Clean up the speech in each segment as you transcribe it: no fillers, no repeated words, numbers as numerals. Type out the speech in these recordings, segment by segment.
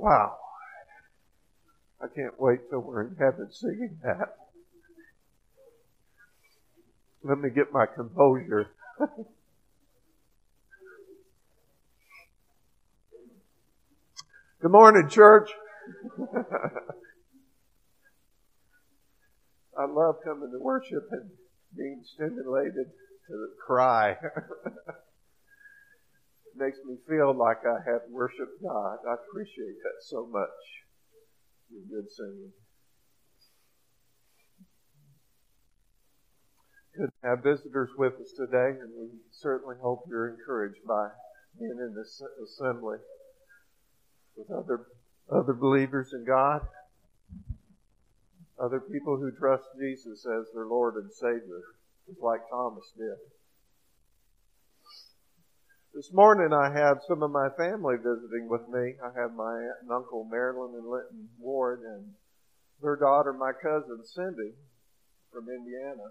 Wow. I can't wait till we're in heaven singing that. Let me get my composure. Good morning, church. I love coming to worship and being stimulated to cry. It makes me feel like I have worshiped God. I appreciate that so much. You're good singing. Good to have visitors with us today, and we certainly hope you're encouraged by being in this assembly with other believers in God, other people who trust Jesus as their Lord and Savior, just like Thomas did. This morning I have some of my family visiting with me. I have my aunt and uncle Marilyn and Linton Ward and their daughter, my cousin Cindy from Indiana.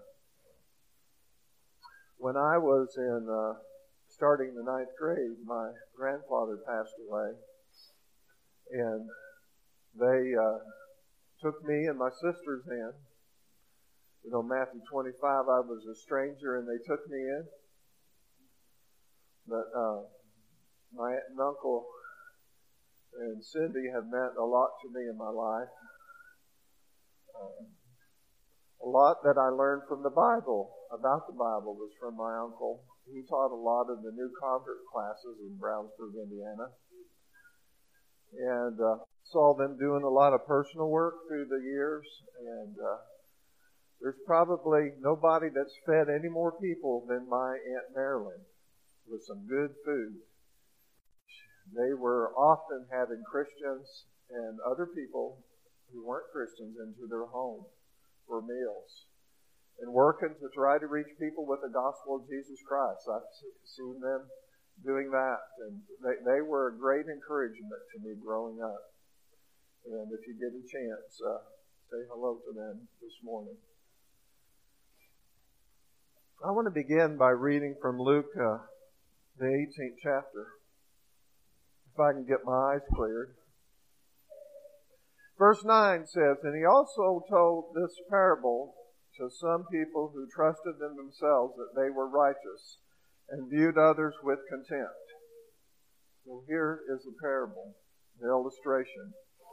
When I was starting the 9th grade, my grandfather passed away. And they took me and my sisters in. You know, Matthew 25, I was a stranger and they took me in. But my aunt and uncle and Cindy have meant a lot to me in my life. A lot that I learned from the Bible, about the Bible, was from my uncle. He taught a lot of the new convert classes in Brownsburg, Indiana. And saw them doing a lot of personal work through the years. And there's probably nobody that's fed any more people than my Aunt Marilyn with some good food. They were often having Christians and other people who weren't Christians into their home for meals and working to try to reach people with the gospel of Jesus Christ. I've seen them doing that, and they were a great encouragement to me growing up. And if you get a chance, say hello to them this morning. I want to begin by reading from Luke, the 18th chapter, if I can get my eyes cleared. Verse 9 says, "And he also told this parable to some people who trusted in themselves that they were righteous, and viewed others with contempt." So here is the parable, the illustration.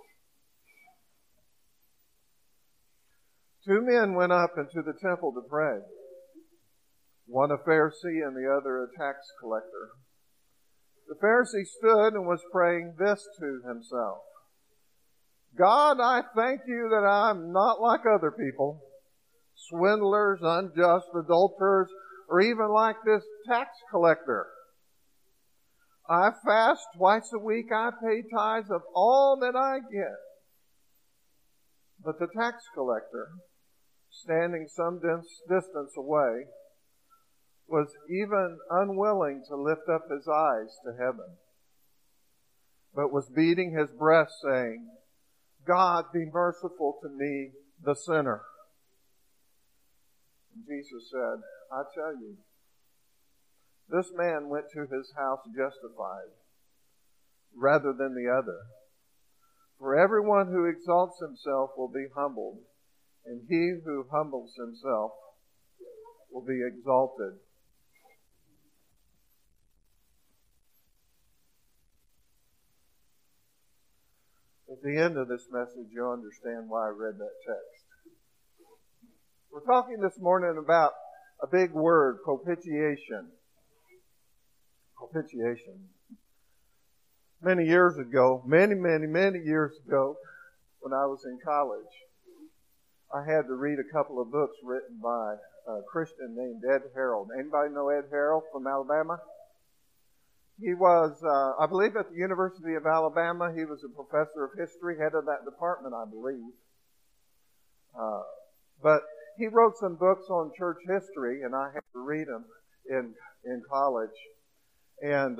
Two men went up into the temple to pray, one a Pharisee and the other a tax collector. The Pharisee stood and was praying this to himself: "God, I thank you that I'm not like other people, swindlers, unjust, adulterers, or even like this tax collector. I fast twice a week. I pay tithes of all that I get." But the tax collector, standing some distance away, was even unwilling to lift up his eyes to heaven, but was beating his breast, saying, "God, be merciful to me, the sinner." And Jesus said, "I tell you, this man went to his house justified rather than the other. For everyone who exalts himself will be humbled, and he who humbles himself will be exalted." At the end of this message, you'll understand why I read that text. We're talking this morning about a big word, propitiation. Propitiation. Many years ago, many years ago, when I was in college, I had to read a couple of books written by a Christian named Ed Harold. Anybody know Ed Harold from Alabama? He was, I believe, at the University of Alabama. He was a professor of history, head of that department, I believe. But he wrote some books on church history, and I had to read them in college. And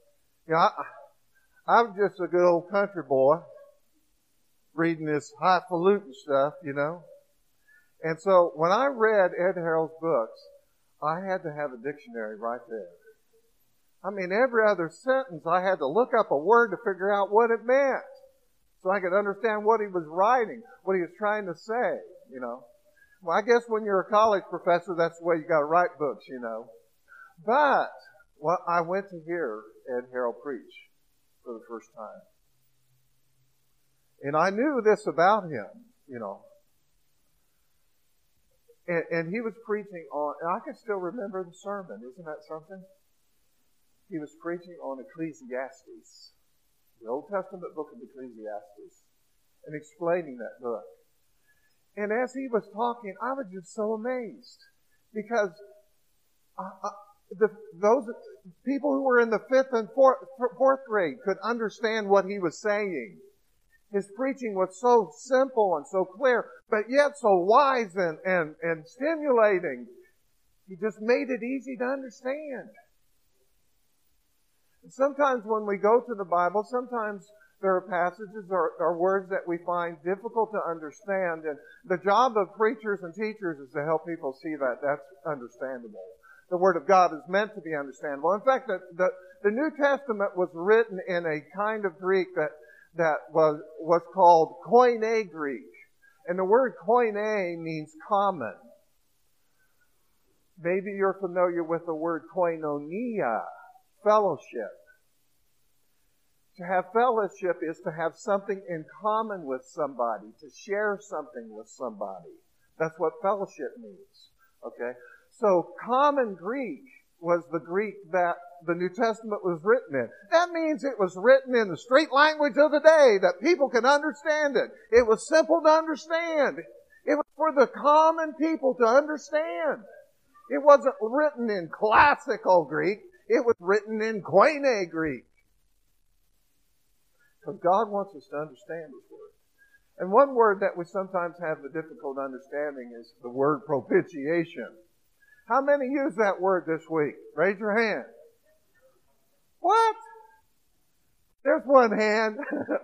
I'm just a good old country boy reading this highfalutin stuff, you know. And so when I read Ed Harold's books, I had to have a dictionary right there. I mean, every other sentence I had to look up a word to figure out what it meant. so I could understand what he was writing, what he was trying to say, you know. Well, I guess when you're a college professor, that's the way you got to write books, you know. But I went to hear Ed Harrell preach for the first time. And I knew this about him, you know. And he was preaching on, and I can still remember the sermon. Isn't that something? He was preaching on Ecclesiastes, the Old Testament book of Ecclesiastes, and explaining that book. And as he was talking, I was just so amazed because those people who were in the 5th and 4th grade could understand what he was saying. His preaching was so simple and so clear, but yet so wise and stimulating. He just made it easy to understand. And sometimes when we go to the Bible, sometimes there are passages or words that we find difficult to understand, and the job of preachers and teachers is to help people see that that's understandable. The Word of God is meant to be understandable. In fact, the New Testament was written in a kind of Greek that was called Koine Greek. And the word koine means common. Maybe you're familiar with the word koinonia, fellowship. To have fellowship is to have something in common with somebody, to share something with somebody. That's what fellowship means. Okay? So common Greek was the Greek that the New Testament was written in. That means it was written in the straight language of the day, that people could understand it. It was simple to understand. It was for the common people to understand. It wasn't written in classical Greek. It was written in Koine Greek. Because God wants us to understand His Word. And one word that we sometimes have the difficult understanding is the word propitiation. How many use that word this week? Raise your hand. What? There's one hand.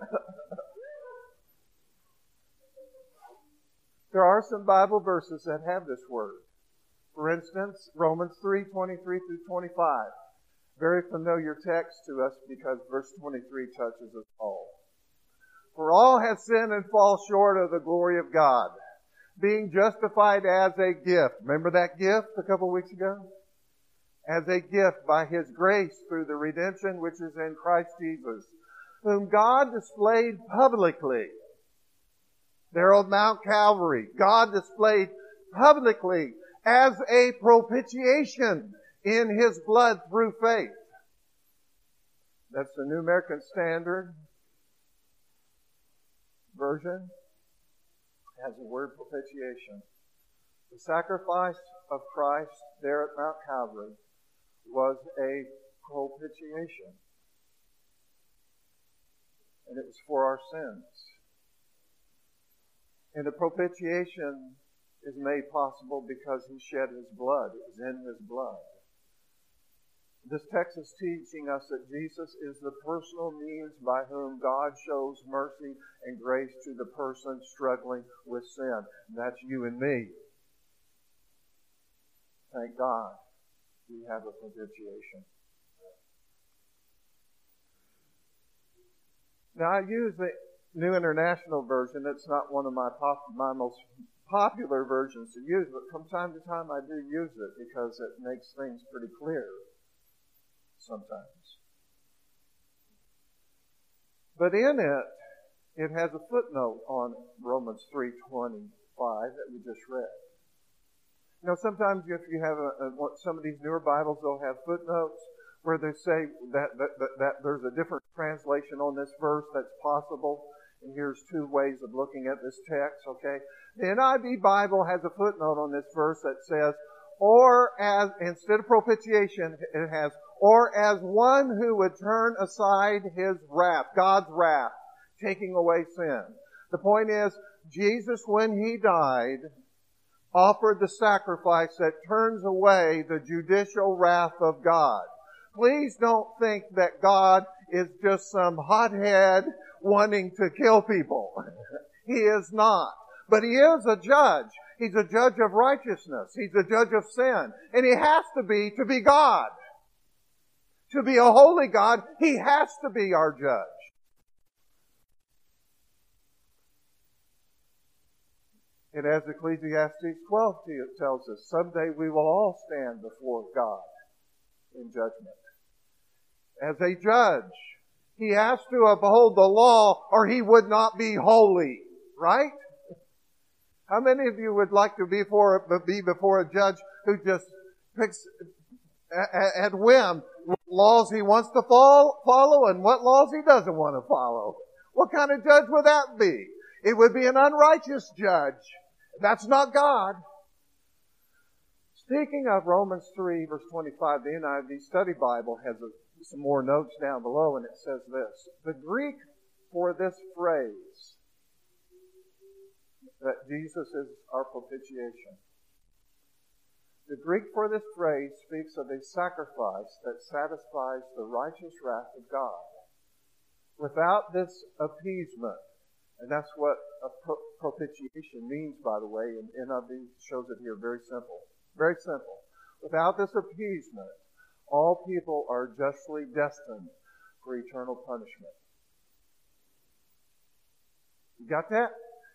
There are some Bible verses that have this word. For instance, Romans 3:23 through 25. Very familiar text to us because verse 23 touches us all. For all have sinned and fall short of the glory of God, being justified as a gift. Remember that gift a couple weeks ago? As a gift by His grace through the redemption which is in Christ Jesus, whom God displayed publicly. There on Mount Calvary, God displayed publicly as a propitiation in His blood through faith. That's the New American Standard Version. Has the word propitiation. The sacrifice of Christ there at Mount Calvary was a propitiation. And it was for our sins. And the propitiation is made possible because He shed His blood. It was in His blood. This text is teaching us that Jesus is the personal means by whom God shows mercy and grace to the person struggling with sin. And that's you and me. Thank God we have a propitiation. Now, I use the New International Version. It's not one of my most popular versions to use, but from time to time I do use it because it makes things pretty clear sometimes. But in it has a footnote on Romans 3:25 that we just read. You know, sometimes if you have some of these newer Bibles, they'll have footnotes where they say that there's a different translation on this verse that's possible. And here's two ways of looking at this text, okay? The NIV Bible has a footnote on this verse that says, or as, instead of propitiation, it has, or as one who would turn aside His wrath, God's wrath, taking away sin. The point is, Jesus, when He died, offered the sacrifice that turns away the judicial wrath of God. Please don't think that God is just some hothead wanting to kill people. He is not. But He is a judge. He's a judge of righteousness. He's a judge of sin. And He has to be God. To be a holy God, He has to be our judge. And as Ecclesiastes 12 tells us, someday we will all stand before God in judgment. As a judge, he has to uphold the law or he would not be holy. Right? How many of you would like to be before a judge who just picks at whim what laws he wants to follow and what laws he doesn't want to follow? What kind of judge would that be? It would be an unrighteous judge. That's not God. Speaking of Romans 3, verse 25, the NIV Study Bible has some more notes down below, and it says this. The Greek for this phrase, that Jesus is our propitiation. The Greek for this phrase speaks of a sacrifice that satisfies the righteous wrath of God. Without this appeasement, and that's what a propitiation means, by the way, and NIV shows it here very simple. Very simple. Without this appeasement, all people are justly destined for eternal punishment. You got that?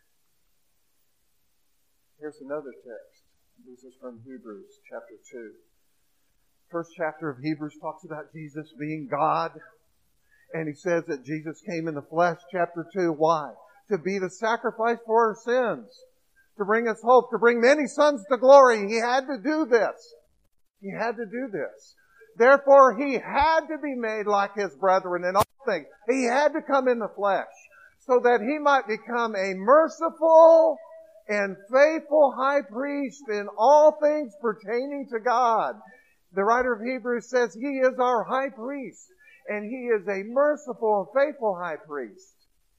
Here's another text. This is from Hebrews chapter 2. First chapter of Hebrews talks about Jesus being God. And he says that Jesus came in the flesh. Chapter 2, why? To be the sacrifice for our sins. To bring us hope. To bring many sons to glory. He had to do this. He had to do this. Therefore, he had to be made like his brethren in all things. He had to come in the flesh so that he might become a merciful and faithful high priest in all things pertaining to God. The writer of Hebrews says he is our high priest, and he is a merciful and faithful high priest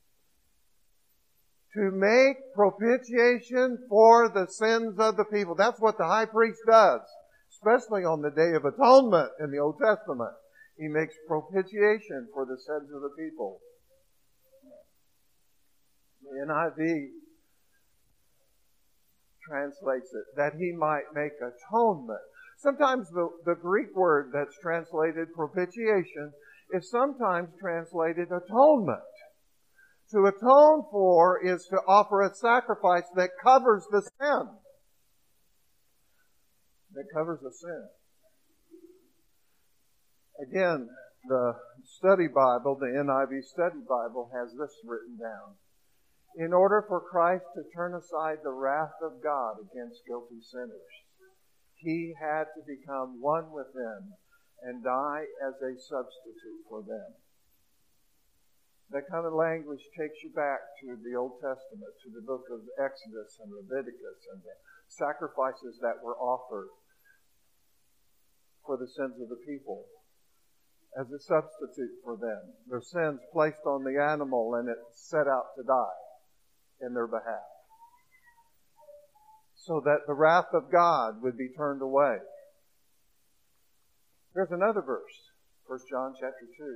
to make propitiation for the sins of the people. That's what the high priest does, especially on the Day of Atonement in the Old Testament. He makes propitiation for the sins of the people. The NIV translates it, that he might make atonement. Sometimes the Greek word that's translated propitiation is sometimes translated atonement. To atone for is to offer a sacrifice that covers the sin. That covers the sin. Again, the Study Bible, the NIV Study Bible, has this written down. In order for Christ to turn aside the wrath of God against guilty sinners, he had to become one with them and die as a substitute for them. That kind of language takes you back to the Old Testament, to the book of Exodus and Leviticus and the sacrifices that were offered for the sins of the people as a substitute for them. Their sins placed on the animal and it set out to die in their behalf, so that the wrath of God would be turned away. Here's another verse, 1 John chapter 2.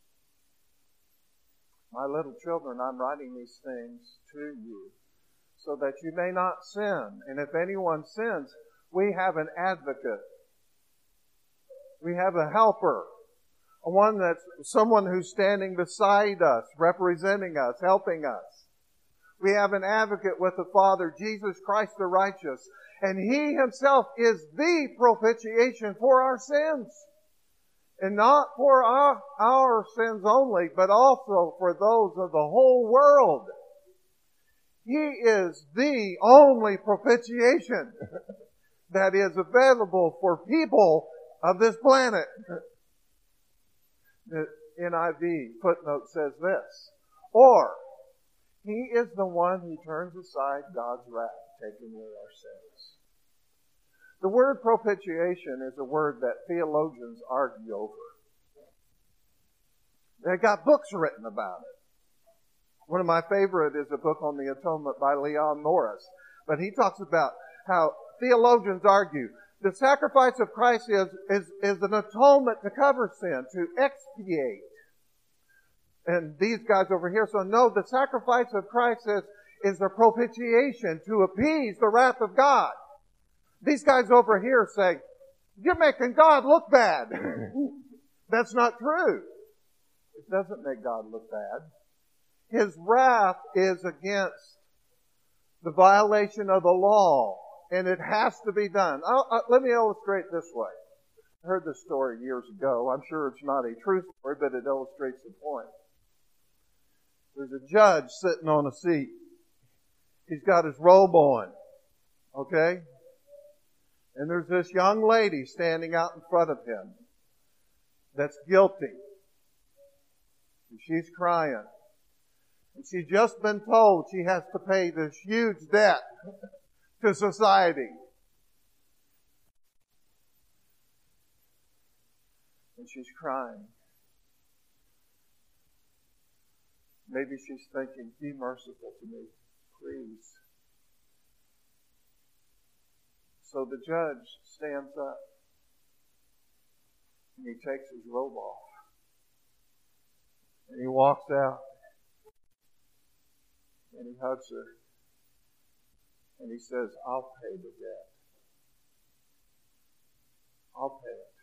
My little children, I'm writing these things to you, so that you may not sin. And if anyone sins, we have an advocate. We have a helper. Someone who's standing beside us, representing us, helping us. We have an advocate with the Father, Jesus Christ the righteous. And he himself is the propitiation for our sins. And not for our sins only, but also for those of the whole world. He is the only propitiation that is available for people of this planet. The NIV footnote says this. Or, he is the one who turns aside God's wrath, taking away our sins. The word propitiation is a word that theologians argue over. They got books written about it. One of my favorite is a book on the atonement by Leon Morris. But he talks about how theologians argue the sacrifice of Christ is an atonement to cover sin, to expiate. And these guys over here, so no, the sacrifice of Christ is a propitiation to appease the wrath of God. These guys over here say, you're making God look bad. That's not true. It doesn't make God look bad. His wrath is against the violation of the law, and it has to be done. Let me illustrate this way. I heard this story years ago. I'm sure it's not a true story, but it illustrates the point. There's a judge sitting on a seat. He's got his robe on. Okay? And there's this young lady standing out in front of him that's guilty. And she's crying. And she's just been told she has to pay this huge debt to society. And she's crying. Maybe she's thinking, be merciful to me, please. So the judge stands up and he takes his robe off and he walks out and he hugs her and he says, I'll pay the debt. I'll pay it.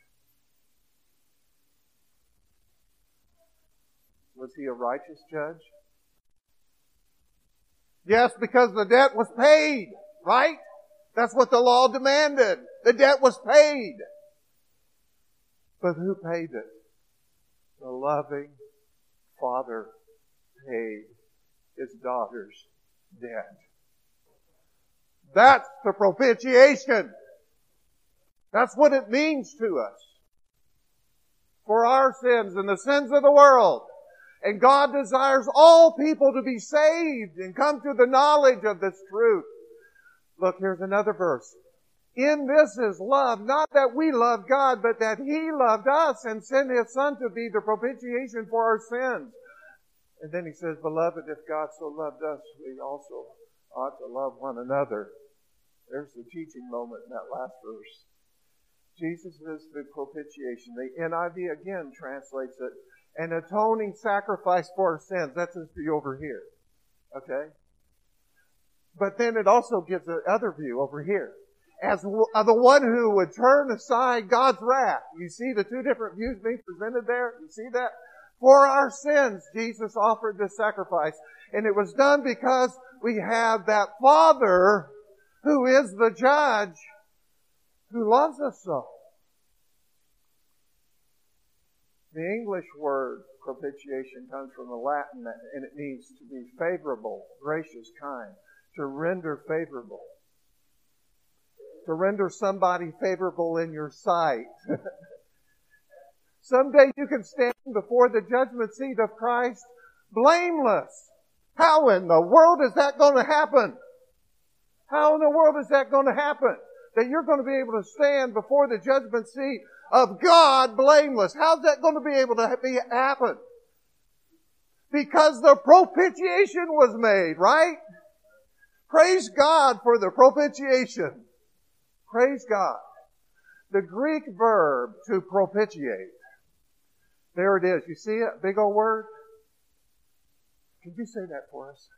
Was he a righteous judge? Yes, because the debt was paid, right? That's what the law demanded. The debt was paid. But who paid it? The loving Father paid his daughter's debt. That's the propitiation. That's what it means to us. For our sins and the sins of the world. And God desires all people to be saved and come to the knowledge of this truth. Look, here's another verse. In this is love, not that we love God, but that He loved us and sent His Son to be the propitiation for our sins. And then He says, Beloved, if God so loved us, we also ought to love one another. There's the teaching moment in that last verse. Jesus is the propitiation. The NIV again translates it, an atoning sacrifice for our sins. That's the view over here. Okay? But then it also gives the other view over here. As the one who would turn aside God's wrath. You see the two different views being presented there? You see that? For our sins, Jesus offered this sacrifice. And it was done because we have that Father who is the judge who loves us so. The English word propitiation comes from the Latin, and it means to be favorable, gracious, kind. To render favorable. To render somebody favorable in your sight. Someday you can stand before the judgment seat of Christ blameless. How in the world is that going to happen? How in the world is that going to happen? That you're going to be able to stand before the judgment seat of God blameless. How's that going to be able to happen? Because the propitiation was made, right? Praise God for the propitiation. Praise God. The Greek verb to propitiate. There it is. You see it? Big old word. Can you say that for us?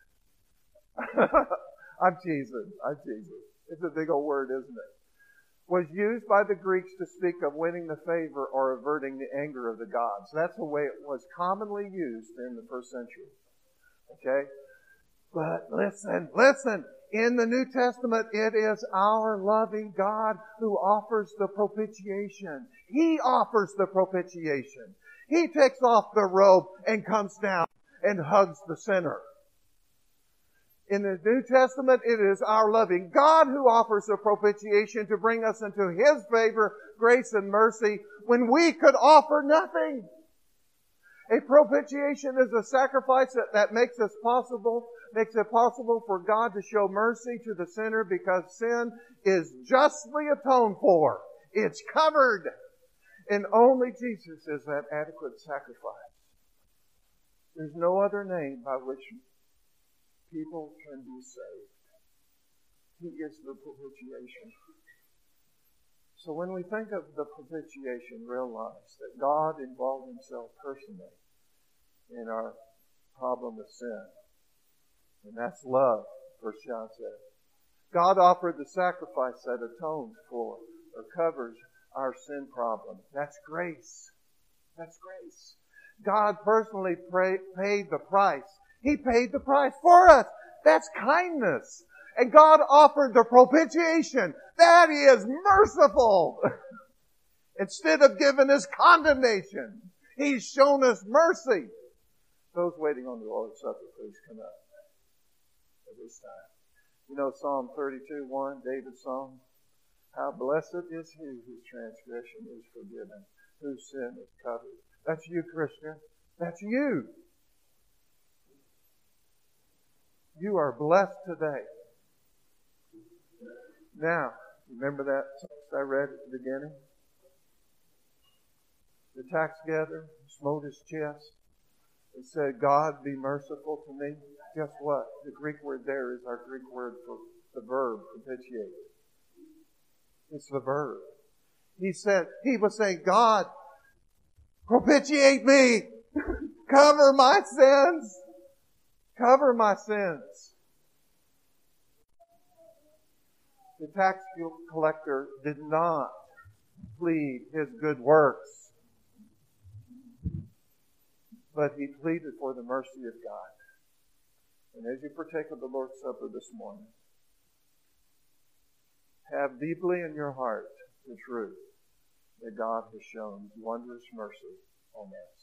I'm teasing. It's a big old word, isn't it? Was used by the Greeks to speak of winning the favor or averting the anger of the gods. That's the way it was commonly used in the first century. Okay? But listen. In the New Testament, it is our loving God who offers the propitiation. He offers the propitiation. He takes off the robe and comes down and hugs the sinner. In the New Testament, it is our loving God who offers the propitiation to bring us into His favor, grace, and mercy when we could offer nothing. A propitiation is a sacrifice that makes it possible for God to show mercy to the sinner because sin is justly atoned for. It's covered. And only Jesus is that adequate sacrifice. There's no other name by which people can be saved. He is the propitiation. So when we think of the propitiation, realize that God involved Himself personally in our problem of sin. And that's love, 1 John said. God offered the sacrifice that atones for or covers our sin problem. That's grace. That's grace. God personally paid the price. He paid the price for us. That's kindness. And God offered the propitiation. That is merciful. Instead of giving us condemnation, He's shown us mercy. Those waiting on the Lord's Supper, please come up at this time. You know Psalm 32:1, David's song? How blessed is he whose transgression is forgiven, whose sin is covered. That's you, Christian. That's you. You are blessed today. Now, remember that text I read at the beginning? The tax gatherer smote his chest and said, God, be merciful to me. Guess what? The Greek word there is our Greek word for the verb, propitiate. It's the verb. He was saying, God, propitiate me. Cover my sins. Cover my sins. The tax collector did not plead his good works, but he pleaded for the mercy of God. And as you partake of the Lord's Supper this morning, have deeply in your heart the truth that God has shown wondrous mercy on us.